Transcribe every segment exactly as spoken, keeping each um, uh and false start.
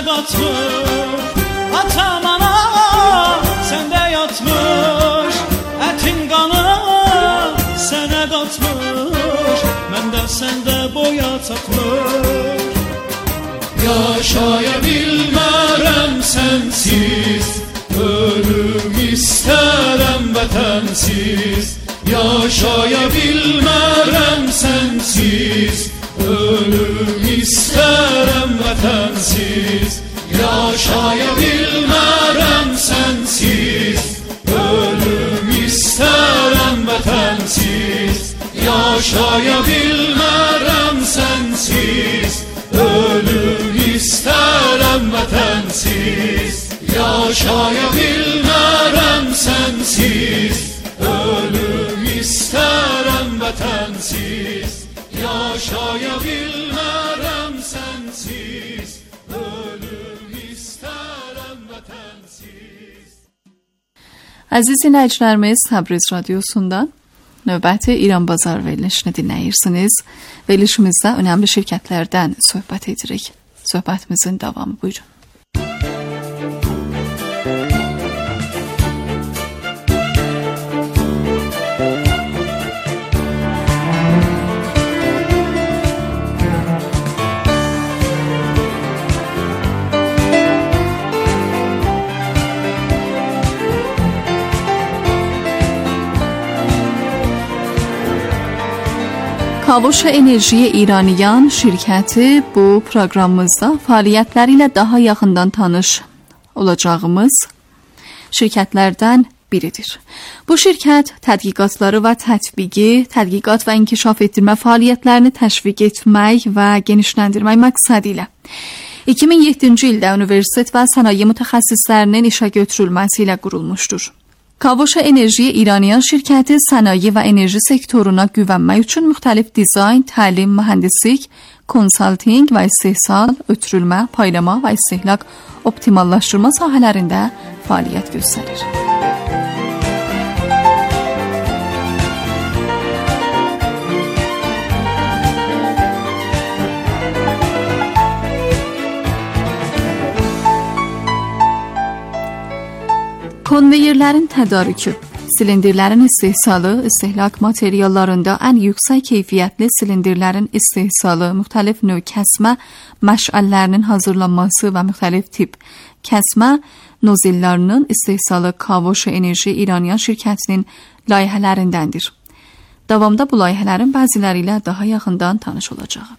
qatmış, atam ana səndə yatmış, ətin qanı sənə qatmış, məndə səndə boya çatmış. Yaşaya bilmərəm sənsiz, ölüm istərəm vətənsiz. Yaşaya bilmərəm sənsiz, ölüm istərəm vətənsiz. Yaşaya bilmərəm sənsiz, ölüm istərəm vətənsiz. Yaşaya bilmərəm sənsiz, ölüm istərəm vətənsiz. Yaşaya bilmərəm sənsiz, ölüm istərəm vətənsiz. Yaşaya bilmərəm sənsiz, ölüm istərəm vətənsiz. Əziz dinləyicilərimiz, Təbriz Radyosu'ndan növbəti İran Bazar verilişini dinləyirsiniz. Verilişimizdə önəmli şirkətlərdən söhbət edirik. Söhbətimizin davamı buyurun. Kavoş Enerji İraniyan şirkəti bu proqramımızda fəaliyyətləri ilə daha yaxından tanış olacağımız şirkətlərdən biridir. Bu şirkət tədqiqatları və tətbiqi, tədqiqat və inkişaf etdirmə fəaliyyətlərini təşviq etmək və genişləndirmək məqsədi ilə iki min yeddinci ildə universitet və sənaye mütəxəssislərinin işə götürülməsi ilə qurulmuşdur. Kavoş Enerji İraniyan şirkəti sənaye və enerji sektoruna güvənmək üçün müxtəlif dizayn, təlim, mühəndislik, konsaltinq və istehsal, ötürülmə, paylama və istehlak optimallaşdırma sahələrində fəaliyyət göstərir. Konveyerlərin tədarükü, silindirlərin istehsalı, istehlak materiallarında ən yüksək keyfiyyətli silindirlərin istehsalı, müxtəlif növ kəsmə məşəllərinin hazırlanması və müxtəlif tip kəsmə nozillərinin istehsalı Kavoş Enerji İraniyan şirkətinin layihələrindəndir. Davamda bu layihələrin bəziləri ilə daha yaxından tanış olacağıq.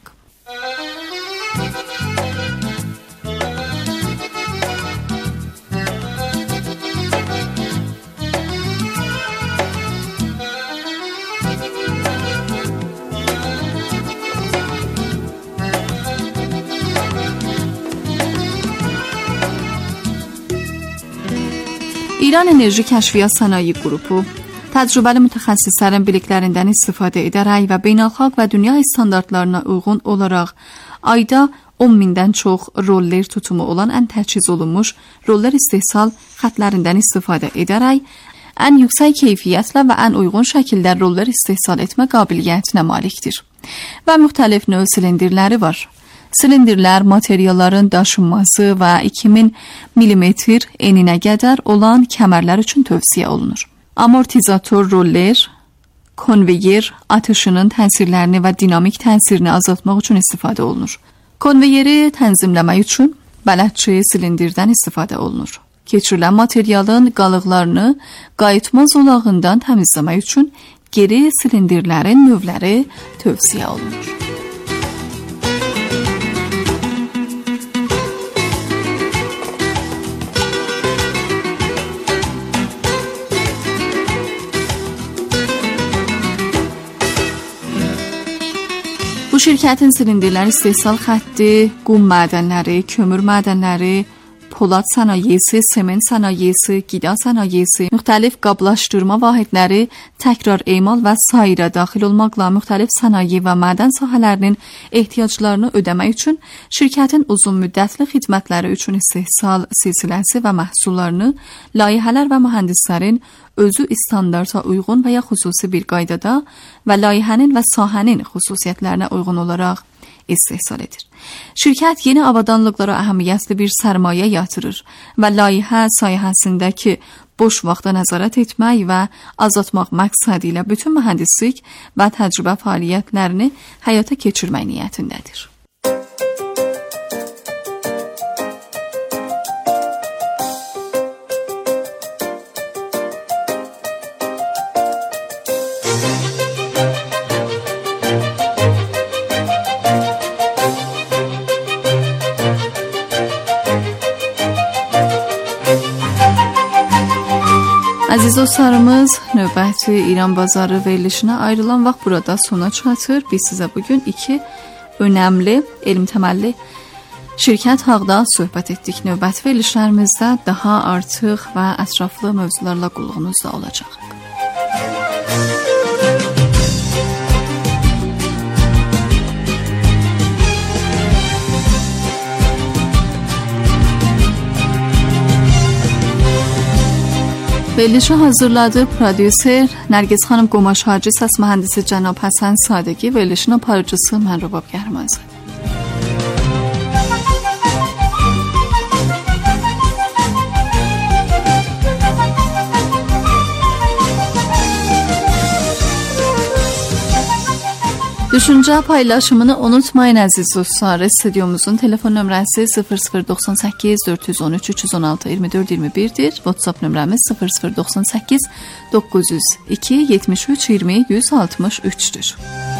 İran Enerji Kəşfiyyat Sənaye Qrupu təcrübəli mütəxəssislərin biliklərindən istifadə edərək və beynəlxalq və dünya standartlarına uyğun olaraq ayda on mindən çox roller tutumu olan ən təchiz olunmuş roller istehsal xətlərindən istifadə edərək ən yüksək keyfiyyətlə və ən uyğun şəkildə roller istehsal etmə qabiliyyətinə malikdir və müxtəlif növ silindirləri var. Silindirlər materialların daşınması və iki min millimetr eninə qədər olan kəmərlər üçün tövsiyə olunur. Amortizator roller, konveyer atışının təsirlərini və dinamik təsirini azaltmaq üçün istifadə olunur. Konveyeri tənzimləmək üçün bələdçi silindirdən istifadə olunur. Keçirilən materialın qalıqlarını qayıtma zolağından təmizləmək üçün geri silindirlərin növləri tövsiyə olunur. Bu şirkətin silindirlər istehsal xətti, qum mədənləri, kömür mədənləri, polad sənayesi, sement sənayesi, qida sənayesi, müxtəlif qablaşdırma vahidləri, təkrar emal və sairə daxil olmaqla müxtəlif sənaye və mədən sahələrinin ehtiyaclarını ödəmək üçün şirkətin uzun müddətli xidmətləri üçün istehsal silsiləsi və məhsullarını layihələr və mühəndislərin özü standarta uyğun və ya xüsusi bir qaydada və layihənin və sahənin xüsusiyyətlərinə uyğun olaraq istehsal edir. Şirkət yeni avadanlıqlara əhəmiyyətli bir sərmayə yatırır və layihə sayəsindəki boş vaxta nəzarət etmək və azaltmaq məqsədi ilə bütün mühəndislik və təcrübə fəaliyyətlərini həyata keçirmək niyyətindədir. Əziz dostlarımız, növbəti İran bazarı verilişinə ayrılan vaxt burada sona çatır. Biz sizə bugün iki önəmli, elm təməlli şirkət haqda söhbət etdik. Növbəti verilişlərimizdə daha artıq və ətraflı mövzularla qulluğunuzda olacaq. Verilişi hazırladı prodüser Nərgiz xanım Qomaş Hacı, səs mühəndisi cənab Həsən Sadəqi, verilişin aparıcısı mən Rubab Gərmanzadə. Düşüncə paylaşımını unutmayın əziz dostlar. Stüdyomuzun telefon nömrəsi sıfır sıfır doxsan səkkiz dörd yüz on üç üç yüz on altı iyirmi dörd iyirmi birdir. WhatsApp nömrəmiz sıfır sıfır doxsan səkkiz doqquz yüz iki yetmiş üç iyirmi yüz altmış üçdür.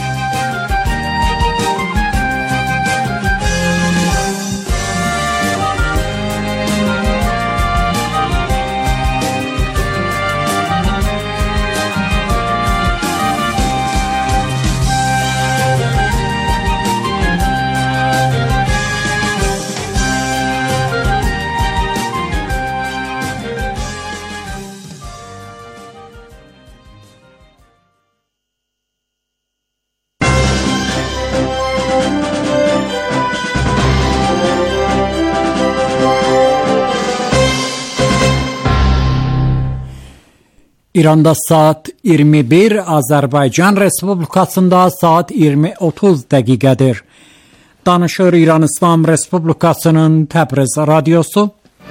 İranda saat iyirmi bir, Azərbaycan Respublikasında saat iyirmi otuz dəqiqədir. Danışır İran İslam Respublikasının Təbriz radiosu.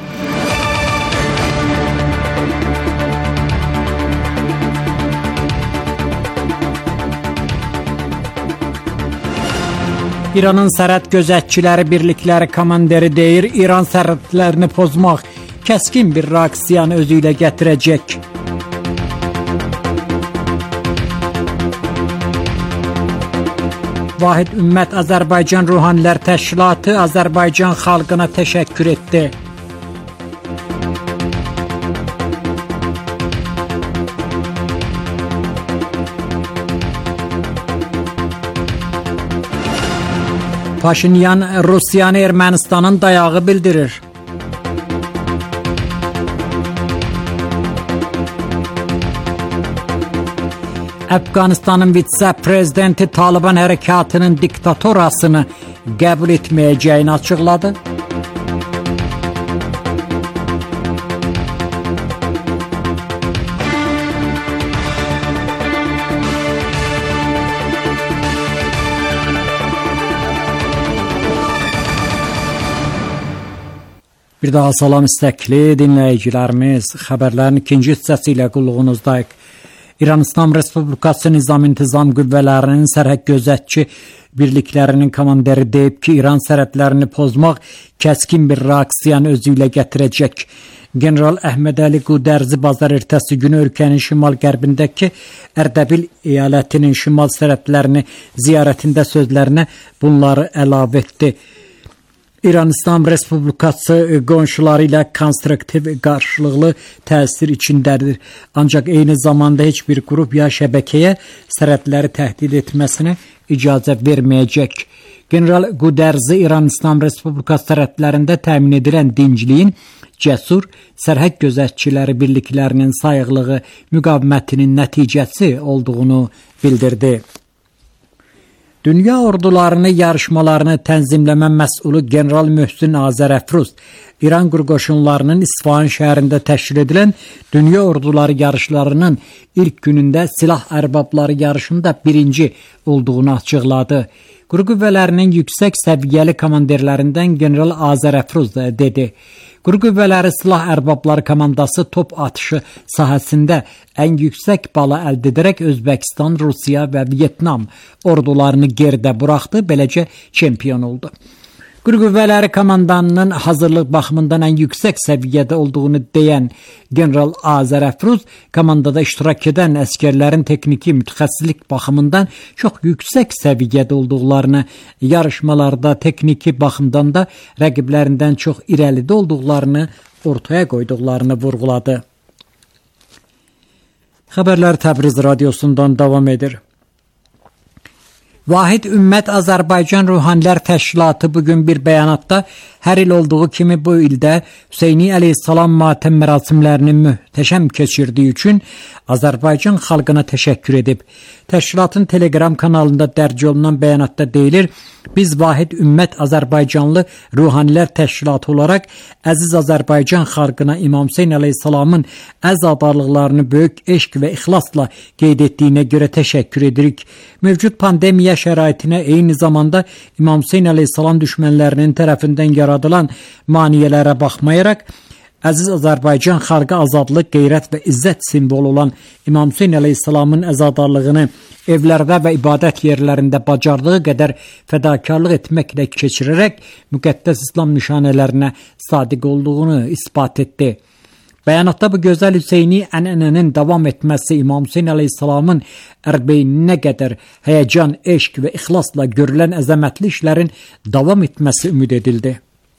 İranın sərhəd gözətçiləri birlikləri komandiri deyir, İran sərhədlərini pozmaq kəskin bir reaksiyanı özü ilə gətirəcək. Vahid Ümmət Azərbaycan Ruhanilər Təşkilatı Azərbaycan xalqına təşəkkür etdi. Paşinyan Rusiyanı Ermənistanın dayağı bildirir. Əfqanistanın vitse-prezidenti Taliban hərəkatının diktatorasını qəbul etməyəcəyini açıqladı. Bir daha salam istəkli dinləyicilərimiz, xəbərlərin ikinci hissəsi ilə qulluğunuzdayıq. İran İslam Respublikası Nizam-İntizam qüvvələrinin sərhəd gözətçi birliklərinin komandiri deyib ki, İran sərhədlərini pozmaq kəskin bir reaksiyanı özü ilə gətirəcək. General Əhməd Əli Qudərzi bazar ertəsi günü ölkənin şimal-qərbindəki Ərdəbil eyalətinin şimal sərhədlərini ziyarətində sözlərinə bunları əlavə etdi. İran İslam Respublikası qonşuları ilə konstruktiv qarşılıqlı təsir içindədir. Ancaq eyni zamanda heç bir qrup ya şəbəkəyə sərhədləri təhdid etməsinə icazə verməyəcək. General Qudərzi İran İslam Respublikası sərhədlərində təmin edilən dincliyin cəsur sərhəd gözətçiləri birliklərinin sayıqlığı müqavimətinin nəticəsi olduğunu bildirdi. Dünya ordularını yarışmalarını tənzimləmə məsulü General Möhsin Azərəfruz, İran qurqoşunlarının İsfahan şəhərində təşkil edilən Dünya orduları yarışlarının ilk günündə silah ərbabları yarışında birinci olduğunu açıqladı. Quru qüvvələrinin yüksək səviyyəli komandirlərindən General Azər Əfruz dedi. Quru qüvvələri silah ərbabları komandası top atışı sahəsində ən yüksək balı əldə edərək Özbəkistan, Rusiya və Vyetnam ordularını geridə buraxdı, beləcə çempion oldu. Quru qüvvələri komandanının hazırlıq baxımından ən yüksək səviyyədə olduğunu deyən General Azər Əfruz, komandada iştirak edən əskərlərin texniki mütəxəssislik baxımından çox yüksək səviyyədə olduqlarını, yarışmalarda texniki baxımdan da rəqiblərindən çox irəlidə olduqlarını ortaya qoyduqlarını vurğuladı. Xəbərlər Təbriz radiosundan davam edir. Vahid Ümmət Azərbaycan Ruhanilər Təşkilatı bugün bir bəyanatda hər il olduğu kimi bu ildə Hüseyni əleyhissalam matəm mərasimlərini möhtəşəm keçirdiyi üçün Azərbaycan xalqına təşəkkür edib. Təşkilatın Telegram kanalında dərc olunan bəyanatda deyilir, biz Vahid Ümmət Azərbaycanlı Ruhanilər Təşkilatı olaraq əziz Azərbaycan xalqına İmam Hüseyn əleyhissalamın əzadarlıqlarını böyük eşq və ixlasla qeyd etdiyinə görə təşəkkür edirik. Mövcud pandemiya şəraitinə eyni zamanda İmam Hüseyn əleyhissalam düşmənlərinin tərəfindən yaradılan maniyələrə baxmayaraq, əziz Azərbaycan xalqı azadlıq, qeyrət və izzət simvolu olan İmam Hüseyn əleyhissalamın əzadarlığını evlərdə və ibadət yerlərində bacardığı qədər fədakarlıq etməklə keçirərək müqəddəs İslam nişanələrinə sadiq olduğunu isbat etdi. Bəyanatda bu gözəl Hüseyni ənənənin davam etməsi İmam Hüseyn əleyhissalamın ərbeyninə qədər həyəcan, eşq və ixlasla görülən əzəmətli işlərin davam etməsi ümid edildi.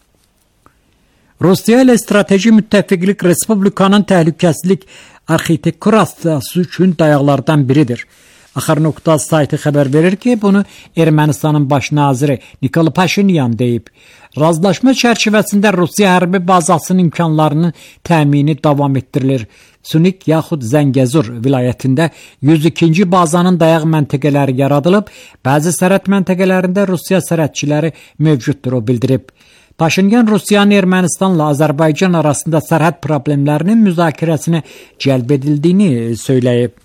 Rusiya ilə strateji müttəfiqlik Respublikanın təhlükəsizlik arxitekturası üçün dayaqlardan biridir. Axar nöqta saytı xəbər verir ki, bunu Ermənistanın baş naziri Nikol Paşinyan deyib. Razılaşma çərçivəsində Rusiya hərbi bazasının imkanlarının təmini davam etdirilir. Sunik yaxud Zəngəzur vilayətində yüz ikinci bazanın dayaq məntəqələri yaradılıb, bəzi sərhəd məntəqələrində Rusiya sərhədçiləri mövcuddur, o bildirib. Paşinyan Rusiyanın Ermənistanla Azərbaycan arasında sərhəd problemlərinin müzakirəsinə cəlb edildiyini söyləyib.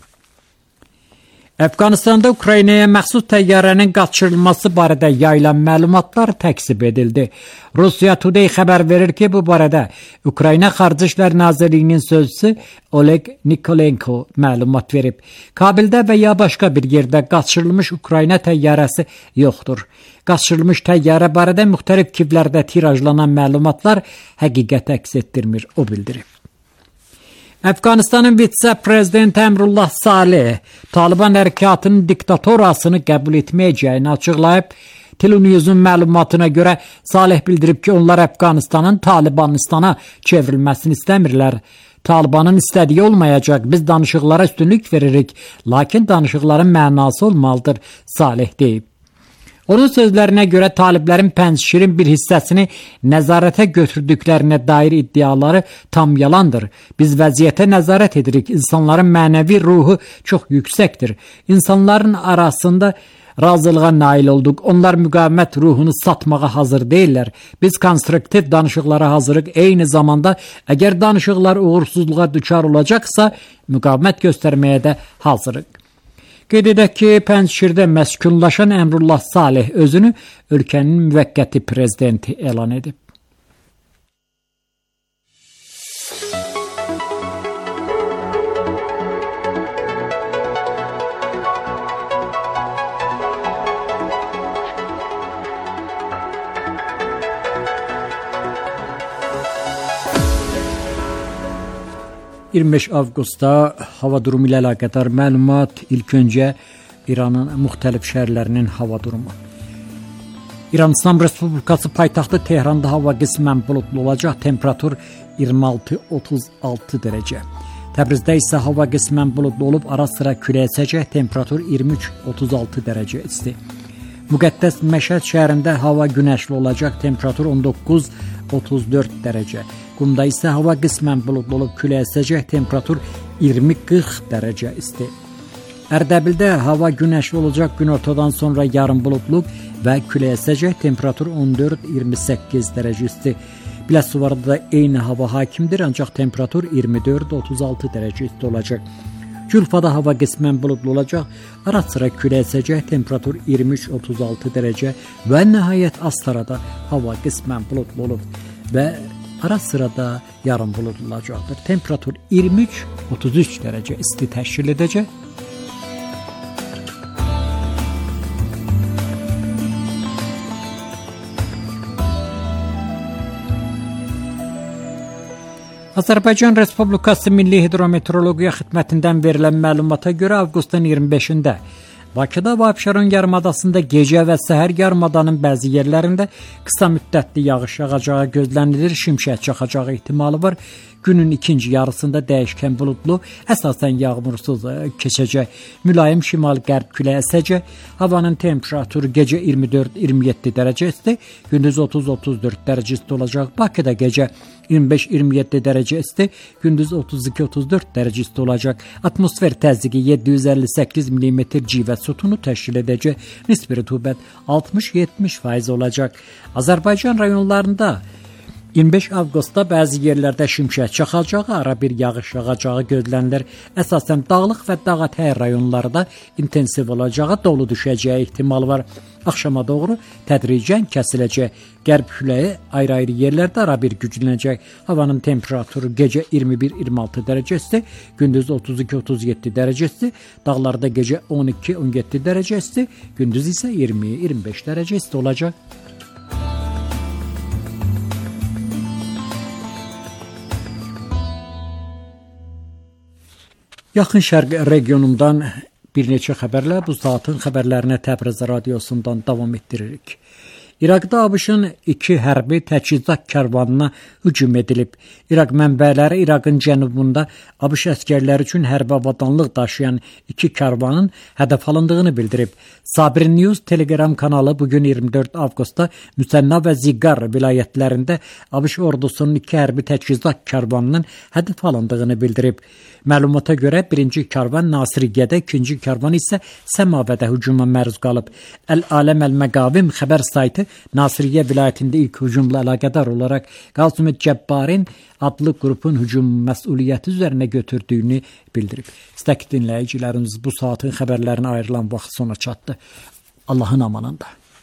Əfqanistanda Ukraynaya məxsus təyyarənin qaçırılması barədə yayılan məlumatlar təkzib edildi. Rusiya Today xəbər verir ki, bu barədə Ukrayna Xarici İşlər Nazirliyinin sözçüsü Oleg Nikolenko məlumat verib. Kabildə və ya başqa bir yerdə qaçırılmış Ukrayna təyyarəsi yoxdur. Qaçırılmış təyyarə barədə müxtəlif kivlərdə tirajlanan məlumatlar həqiqət əks etdirmir, o bildirib. Əfqanistanın vitse-prezidenti Əmrullah Saleh Taliban hərəkatının diktatorasını qəbul etməyəcəyini açıqlayıb. Televizyon məlumatına görə Saleh bildirib ki, onlar Əfqanistanın Talibanistana çevrilməsini istəmirlər. Talibanın istədiyi olmayacaq, biz danışıqlara üstünlük veririk, lakin danışıqların mənası olmalıdır, Saleh deyib. Onun sözlərinə görə taliblərin pənşirin bir hissəsini nəzarətə götürdüklərinə dair iddiaları tam yalandır. Biz vəziyyətə nəzarət edirik. İnsanların mənəvi ruhu çox yüksəkdir. İnsanların arasında razılığa nail olduq. Onlar müqavimət ruhunu satmağa hazır deyirlər. Biz konstruktiv danışıqlara hazırıq. Eyni zamanda əgər danışıqlar uğursuzluğa düçar olacaqsa, müqavimət göstərməyə də hazırıq. Qeyd edək ki, Pənşirdə məskunlaşan Əmrullah Saleh özünü ölkənin müvəqqəti prezidenti elan edib. iyirmi beş avqustda hava durumu ilə əlaqədar məlumat. İlk öncə İranın müxtəlif şəhərlərinin hava durumu. İran İslam Respublikası paytaxtı Tehranda hava qismən buludlu olacaq. Temperatur iyirmi altı otuz altı dərəcə. Təbrizdə isə hava qismən buludlu olub, ara sıra külək əsəcək. Temperatur iyirmi üç otuz altı dərəcə isti. Müqəddəs Məşəd şəhərində hava günəşli olacaq. Temperatur on doqquz otuz dörd dərəcə. Qumda isə hava qismən buludlu olub, külək əsəcək. Temperatur iyirmi qırx dərəcə isti. Ərdəbildə hava günəşli olacaq. Günortadan sonra yarım buludluq və külək əsəcək. Temperatur on dörd iyirmi səkkiz dərəcə isti. Biləsuvarda da eyni hava hakimdir, ancaq temperatur iyirmi dörd otuz altı dərəcə isti olacaq. Culfada hava qismən buludlu olacaq. Ara-sıra külək əsəcək. Temperatur iyirmi üç otuz altı dərəcə və nəhayət Astarada hava qismən buludlu olub və ara-sıra da yarım buludlu olacaqdır. Temperatur iyirmi üç otuz üç dərəcə isti təşkil edəcək. Azərbaycan Respublikası Milli Hidrometeorologiya Xidmətindən verilən məlumata görə avqustun iyirmi beşində Bakıda və Abşeron yarımadasında gecə və səhər yarımadanın bəzi yerlərində qısa müddətli yağış yağacağı gözlənilir, şimşək çaxacağı ehtimalı var. Günün ikinci yarısında dəyişkən buludlu, əsasən yağmursuz keçəcək. Mülayim şimal-qərb küləyi əsəcək. Havanın temperaturu gecə iyirmi dörd iyirmi yeddi dərəcə isti, gündüz otuz otuz dörd dərəcə isti olacaq. Bakıda gecə iyirmi beş iyirmi yeddi dərəcə isti, gündüz otuz iki otuz dörd dərəcə isti olacaq. Atmosfer təzyiqi yeddi yüz əlli səkkiz millimetr civə sütunu təşkil edəcək. Nisbi rütubət altmış yetmiş faiz olacaq. Azərbaycan rayonlarında iyirmi beş avqustda bəzi yerlərdə şimşək çaxacağı, ara bir yağış yağacağı gözlənilir. Əsasən dağlıq və dağətəyi rayonlarda intensiv olacağı, dolu düşəcəyi ehtimal var. Axşama doğru tədricən kəsiləcək. Qərb küləyi ayrı-ayrı yerlərdə ara bir güclənəcək. Havanın temperaturu gecə iyirmi bir iyirmi altı dərəcə isti, gündüz otuz iki otuz yeddi dərəcə isti, dağlarda gecə on iki on yeddi dərəcə isti, gündüz isə iyirmi iyirmi beş dərəcə isti olacaq. Yaxın Şərq regionundan bir neçə xəbərlə bu saatın xəbərlərinə Təbriz radiosundan davam etdiririk. İraqda ABŞ-ın iki hərbi təchizat karvanına hücum edilib. İraq mənbələri İraqın cənubunda ABŞ əsgərləri üçün hərbi avadanlıq daşıyan iki karvanın hədəf alındığını bildirib. Sabir News Telegram kanalı bugün iyirmi dörd avqustda Müsənna və Ziqar vilayətlərində ABŞ ordusunun iki hərbi təchizat karvanının hədəf alındığını bildirib. Məlumata görə birinci karvan Nasiriyyədə, ikinci karvan isə Səmavədə hücuma məruz qalıb. Əl-Aləm Əl-Məqavim xəbər saytı Nasiriyyə vilayətində ilk hücumla əlaqədar olaraq Qasım Cəbbarin adlı qrupun hücum məsuliyyəti üzərinə götürdüyünü bildirib. İstəkli dinləyicilərimiz, bu saatin xəbərlərinə ayrılan vaxt sona çatdı. Allahın amanında.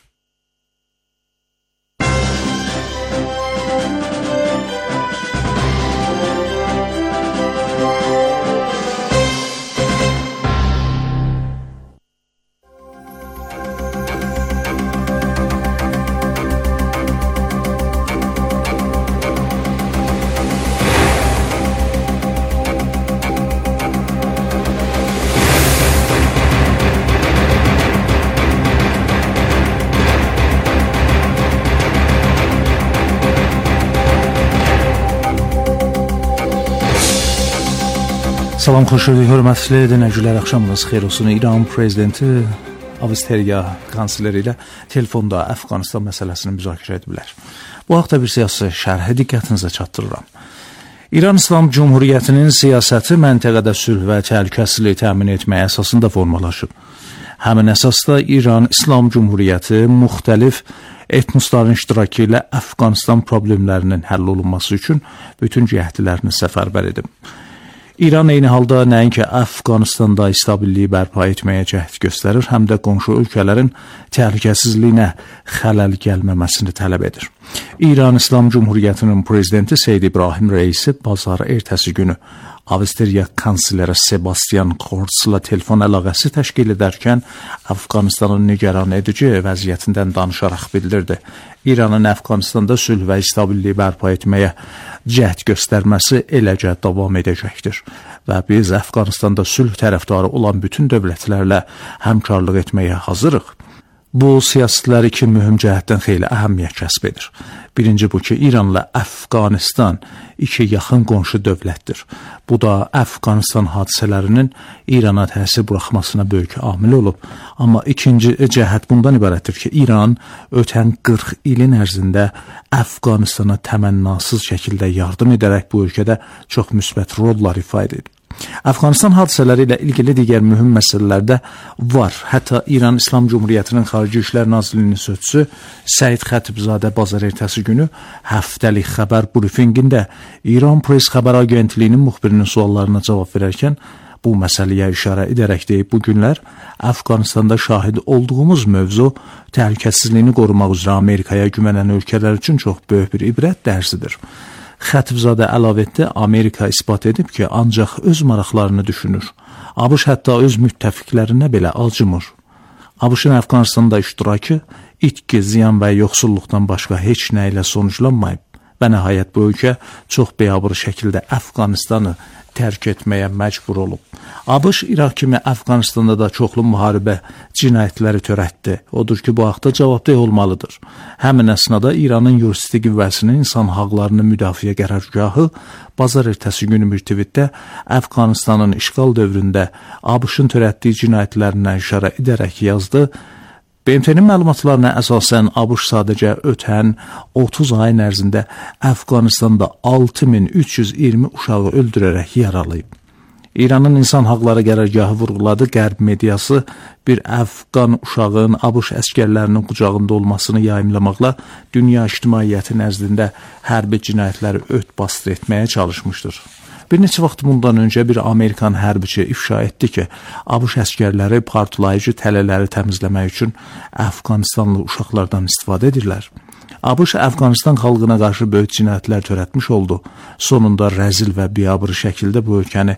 Salam, xoş gördük, hörmətli dinləyicilər, axşamınız xeyir olsun. İran prezidenti Avstriya kansleri ilə telefonda Əfqanistan məsələsini müzakirə ediblər. Bu haqda bir siyasi şərhi diqqətinizə çatdırıram. İran İslam Cumhuriyyətinin siyasəti məntəqədə sülh və təhlükəsizlik təmin etməyə əsasında formalaşıb. Həmin əsasda İran İslam Cumhuriyyəti müxtəlif etnosların iştirakı ilə Əfqanistan problemlərinin həll olunması üçün bütün cəhdlərini səfərbər edib. İran eyni halda nəinki Əfqanistanda stabilliyi bərpa etməyə cəhd göstərir, həm də qonşu ölkələrin təhlükəsizliyinə xələl gəlməməsini tələb edir. İran İslam Cumhuriyyətinin prezidenti Seyyid İbrahim Reisi bazar ertəsi günü Avstriya kansleri Sebastian Kurzla telefon əlaqəsi təşkil edərkən Əfqanistanın nigaran edici vəziyyətindən danışaraq bildirdi. İranın Əfqanistanda sülh və stabilliyi bərpa etməyə cəhd göstərməsi eləcə davam edəcəkdir və biz Əfqanistanda sülh tərəfdarı olan bütün dövlətlərlə həmkarlıq etməyə hazırıq. Bu siyasətlər iki mühüm cəhətdən xeyli əhəmiyyət kəsb edir. Birinci bu ki, İranla Əfqanistan iki yaxın qonşu dövlətdir. Bu da Əfqanistan hadisələrinin İrana təsir buraxmasına böyük amil olub. Amma ikinci cəhət bundan ibarətdir ki, İran ötən qırx ilin ərzində Əfqanistana təmənnasız şəkildə yardım edərək bu ölkədə çox müsbət rollar ifadə edib. Əfqanistan hadisələri ilə ilgili digər mühüm məsələlərdə var. Hətta İran İslam Cumhuriyyətinin Xarici İşlər Nazirliyinin sözçüsü Səid Xətibzadə bazar ertəsi günü həftəlik xəbər brifinqində İran Press xəbər agentliyinin müxbirinin suallarına cavab verərkən bu məsələyə işarə edərək deyib, bu günlər Əfqanistanda şahid olduğumuz mövzu təhlükəsizliyini qorumaq üzrə Amerikaya güvənən ölkələr üçün çox böyük bir ibrət dərsidir. Xətibzadə əlavə etdi, Amerika isbat edib ki, ancaq öz maraqlarını düşünür. ABŞ hətta öz müttəfiqlərinə belə acımır. ABŞ-ın Əfqanistanda iştirakı itki, ziyan və yoxsulluqdan başqa heç nə ilə sonuçlanmayıb və nəhayət bu ölkə çox biabır şəkildə Əfqanistanı tərk etməyə məcbur olub. ABŞ İraq kimi Əfqanistanda da çoxlu müharibə cinayətləri törətdi. Odur ki, bu haqda cavabdeh olmalıdır. Həmin əsnada İranın yuristi qüvvəsinin insan haqlarını müdafiə qərargahı bazar ertəsi günü bir tweetdə Əfqanistanın işğal dövründə ABŞ-ın törətdiyi cinayətlərinə işarə edərək yazdı. B M T-nin məlumatlarına əsasən ABŞ sadəcə ötən otuz ayın ərzində Əfqanistanda altı min üç yüz iyirmi uşağı öldürərək yaralayıb. İranın İnsan Haqları Qərargahı vurğuladı, Qərb mediası bir Əfqan uşağın ABŞ əskərlərinin qucağında olmasını yayımlamaqla dünya ictimaiyyəti nəzdində hərbi cinayətləri ört-basdır etməyə çalışmışdır. Bir neçə vaxt bundan öncə bir Amerikan hərbiçi ifşa etdi ki, ABŞ əskərləri partlayıcı tələləri təmizləmək üçün Əfqanistanlı uşaqlardan istifadə edirlər. ABŞ Əfqanistan xalqına qarşı böyük cinayətlər törətmiş oldu. Sonunda rəzil və biabır şəkildə bu ölkəni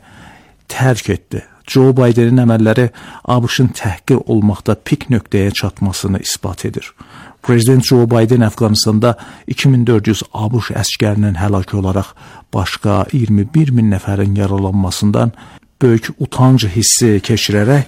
tərk etdi. Joe Bidenin əməlləri ABŞ-ın təhqir olmaqda pik nöqtəyə çatmasını isbat edir. Prezident Joe Biden Əfqanistanda iki min dörd yüz ABŞ əskərinin həlak olaraq başqa iyirmi bir min nəfərin yaralanmasından böyük utanc hissi keçirərək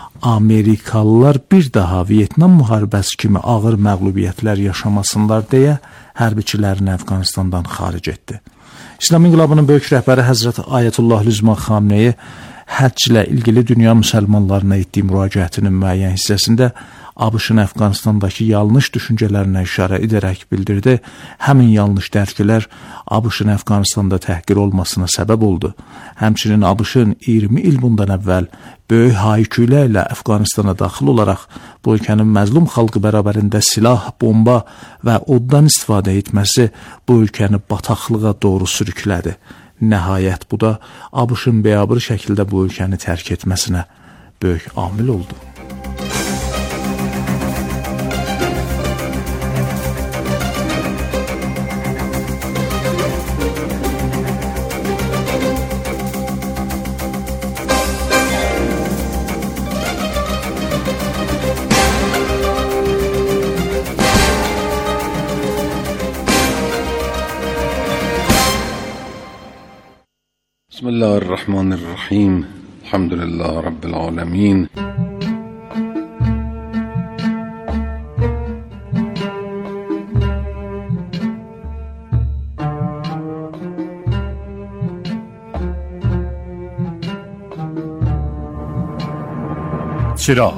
Amerikalılar bir daha Vyetnam müharibəsi kimi ağır məğlubiyyətlər yaşamasınlar deyə hərbiçilərini Əfqanistandan xaric etdi. İslam İnqilabının böyük rəhbəri Həzrət Ayətullah Lüzma Xamneyi həcclə ilgili dünya müsəlmanlarına etdiyi müraciətinin müəyyən hissəsində ABŞ-ın Əfqanistandakı yanlış düşüncələrinə işarə edərək bildirdi. Həmin yanlış dərklər ABŞ-ın Əfqanistanda təhqir olmasına səbəb oldu. Həmçinin ABŞ-ın iyirmi il bundan əvvəl böyük hayküylərlə Əfqanistana daxil olaraq bu ölkənin məzlum xalqı bərabərində silah, bomba və oddan istifadə etməsi bu ölkəni bataqlığa doğru sürüklədi. Nəhayət bu da ABŞ-ın biabır şəkildə bu ölkəni tərk etməsinə böyük amil oldu. Bismillahirrahmanirrahim. Elhamdülillah Rabbil alemin. چراغ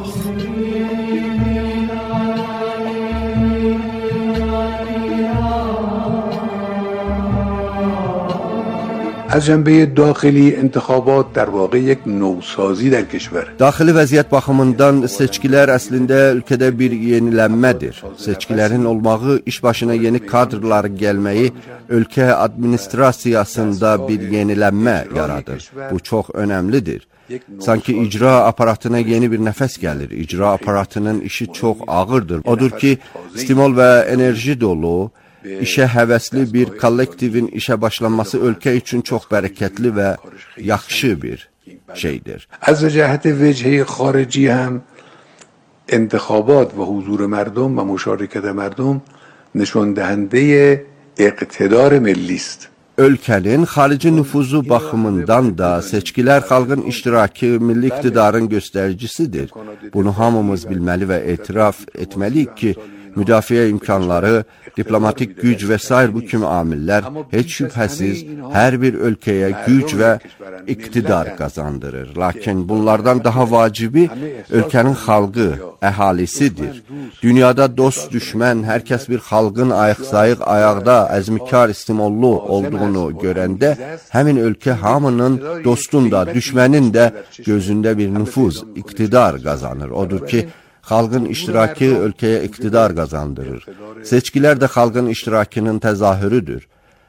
از جنبه داخلی انتخابات در واقع یک نوسازی در کشور. Daxili vəziyyət baxımından seçkilər əslində ölkədə bir yenilənmədir. Seçkilərin olmağı, iş başına yeni kadrlar gəlməyi ölkə administrasiyasında bir yenilənmə yaradır. Bu çox önəmlidir. Sanki icra aparatına yeni bir nəfəs gəlir. İcra aparatının işi çox ağırdır. Odur ki, stimul və enerji dolu, İşə həvəsli bir kollektivin işə başlanması ölkə üçün çox bərəkətli və yaxşı bir şeydir. از جهت وجهه خارجی هم انتخابات و حضور مردم و مشارکت مردم نشان دهنده اقتدار ملی است. Ölkənin xarici nüfuzu baxımından da seçkilər xalqın iştirakı milli iqtidarın göstəricisidir. Bunu hamımız bilməli və etiraf etməliyik ki, müdafiə imkanları, diplomatik güc və sair bu kimi amillər heç şübhəsiz hər bir ölkəyə güc və iqtidar qazandırır. Lakin bunlardan daha vacibi ölkənin xalqı, əhalisidir. Dünyada dost, düşmən, hər kəs bir xalqın ayıq-sayıq, ayaqda, əzmikar, istimollu olduğunu görəndə həmin ölkə hamının, dostun da, düşmənin də gözündə bir nüfuz, iqtidar qazanır. Odur ki, xalqın iştirakı ölkəyə iqtidar qazandırır. Seçkilər də xalqın iştirakının təzahürüdür.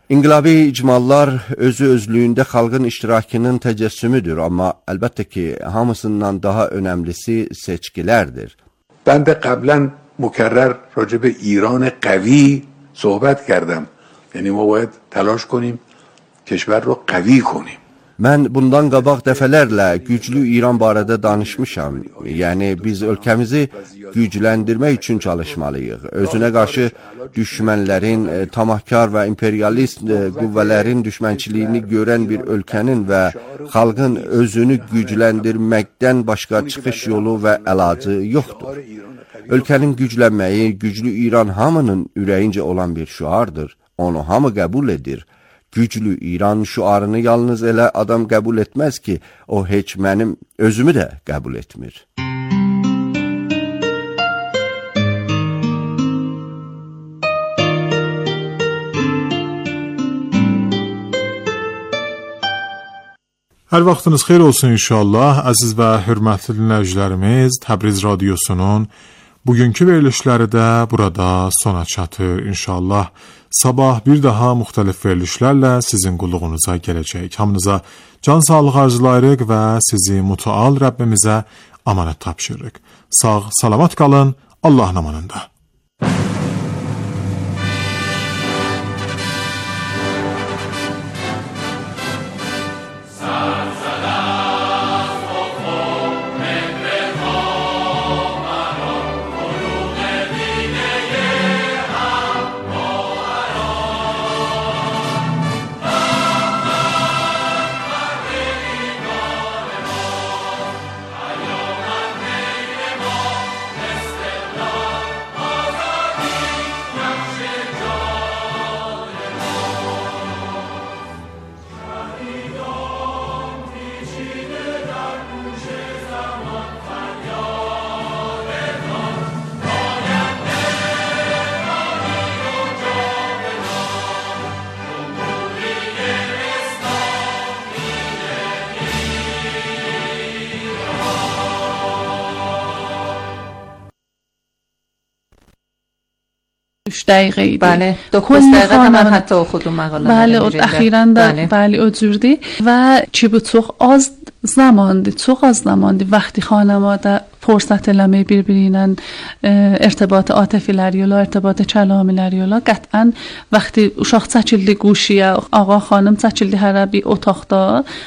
İnqilabi icmallar özü özlüyündə xalqın iştirakının təcəssümüdür, amma əlbəttə ki, hamısından daha önəmlisi seçkilərdir. Ben de قبلا مکرر راجع به ایران قوی صحبت کردم. یعنی ما باید تلاش کنیم کشور رو قوی کنیم. Mən bundan qabaq dəfələrlə güclü İran barədə danışmışam. Yəni biz ölkəmizi gücləndirmək üçün çalışmalıyıq. Özünə qarşı düşmənlərin, tamahkar və imperialist qüvvələrin düşmənçiliyini görən bir ölkənin və xalqın özünü gücləndirməkdən başqa çıxış yolu və əlacı yoxdur. Ölkənin güclənməyi, güclü İran hamının ürəyincə olan bir şüardır. Onu hamı qəbul edir. Güclü İran şüarını yalnız elə adam qəbul etməz ki, o heç mənim özümü də qəbul etmir. Hər vaxtınız xeyir olsun inşallah. Əziz və hörmətli dinləyicilərimiz, Təbriz radiosunun bugünkü verilişləri də burada sona çatır inşallah. Sabah bir daha müxtəlif verilişlərlə sizin qulluğunuza gələcək. Hamınıza can sağlığı arzulayırıq və sizi mütəal Rəbbimizə amanət tapşırırıq. Sağ, salamat qalın, Allahın amanında. دقیقه بله دو دقیقه من حتی خودم مقاله بله اخیراً بله بله اجوردی و چی بود çox az zamandı, çox az zamandı vaxtı xanəmada fürsət eləmək bir-biri ilə irtibat atifiləri yola, irtibat kəlamiləri yola qətvən vaxtı uşaq çəkildi quşiyə, ağa xanım çəkildi hərə bir otaqda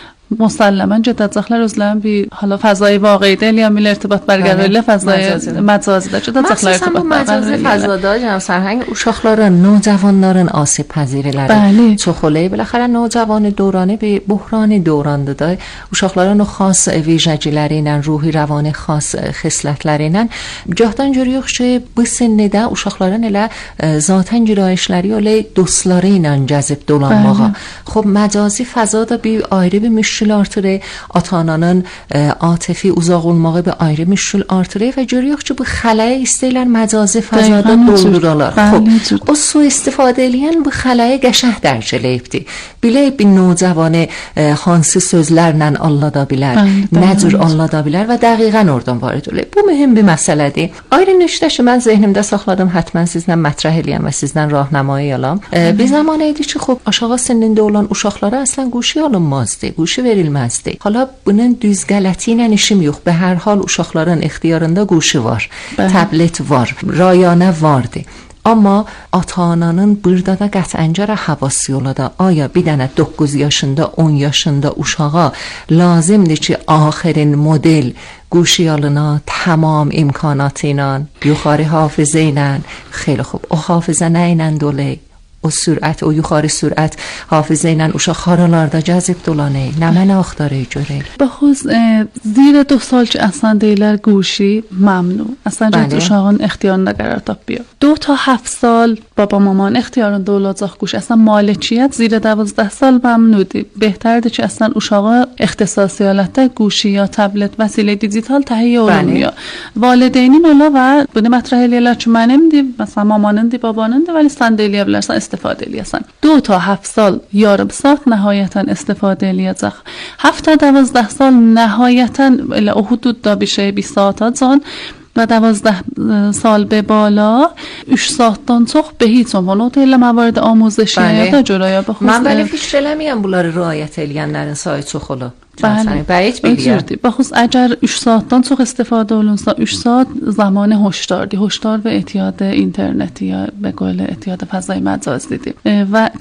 مسلما gedəcəklər özlərin bir hala fəzai واقعیdə یا میل ارتباط برقرarıyla fəzai məcazidə gedəcəklər irtibat məcazi fəzada cənab Sərhəng uşaqların, növcavanların asib pəziriləri çox olur. Biləxərə növcavan dövrəni bir buhran dövrandır da. Uşaqların o xas vecəciləri ilə, ruhi rəvani xas xislətləri ilə gahdan görürük ki, bu sinnidə uşaqların elə zaten girayişləri elə dostları ilə gəzib dolanmağa. Xub məcazi fəzada bir ayrı bir müşkül artırır, ata-ananın atifi uzaq olmağı bir ayrı müşkül artırır və görürük ki, bu xələyə istəyirlər məcazi fəzada doldururlar. Xub, o su istifadə edən bu xələyə qəşəng dərc eləyibdir. Bilək bir növcavanı hansı sözlərlə allada bilər, nə cür allada bilər və dəqiqən oradan varid olur. Bu mühüm bir məsələdir. Ayrı nöqtə ki, mən zehnimdə saxladım, həttəmən sizlə mətrəh eləyəm və sizdən rahnəmayı alam. Bir zaman idi ki, xub, aşağı sinində olan uşaqlara əslən quşu alınmazdı, quşu verilməzdi. Hala bunun düz qələti ilə işim yox. Be hər hal uşaqların ixtiyarında quşu var, tablet var, rayanə vardı. Amma ata-ananın burada da qətvəncərə havası yolada. Aya bir dənə doqquz yaşında, on yaşında uşağa lazımdır ki, axirin model quşiyalına tamam imkanatı ilə, yuxarı hafizə ilə, xeyli خوب. O hafizə nə ilə dolu? O sürət, o yuxarı sürət hafizə ilə uşaq haralarda gəzib dolanır, nə mənə axtarır görür. بخصوص زیر دو سال که اصلا دیلر گوشی ممنوع اصلا جد uşağın اختیارında قرار tapıyor. دو تا هفت سال بابا مامان اختیارında olacaq گوش. اصلا مالکیت زیر دوازده سال ممنوعdir. بهترdir ki اصلا uşağı ixtisasi halətdə گوشی یا تبلت vəsilə digital təhiyyə olunmuyor. Valideynin ola və bunu mətrəh eləyirlər ki, mənimdir, məsələn mamanındır, babanındır, ولی sən də eləyə bilərsən, استفاده eləyəsən. دو تا هفت سال yarım saat nəhayətən استفاده eləyəcək. هفت تا دوازده سال nəhayətən elə o hududda bir şey bir saata can و دوازده سال به بالا üç saatdan çox به هیچ عنوان o elə موارد آموزشی ya da cüraya baxın. Mən belə fikir eləməyəm bunları riayət edənlərin sayı çox olur. بله بخصوص اگر üç saatdan çox استفاده olunsa üç saat زمان هشداردی هشدار به اعتیاد اینترنتی یا به قول اعتیاد فضای مجازی و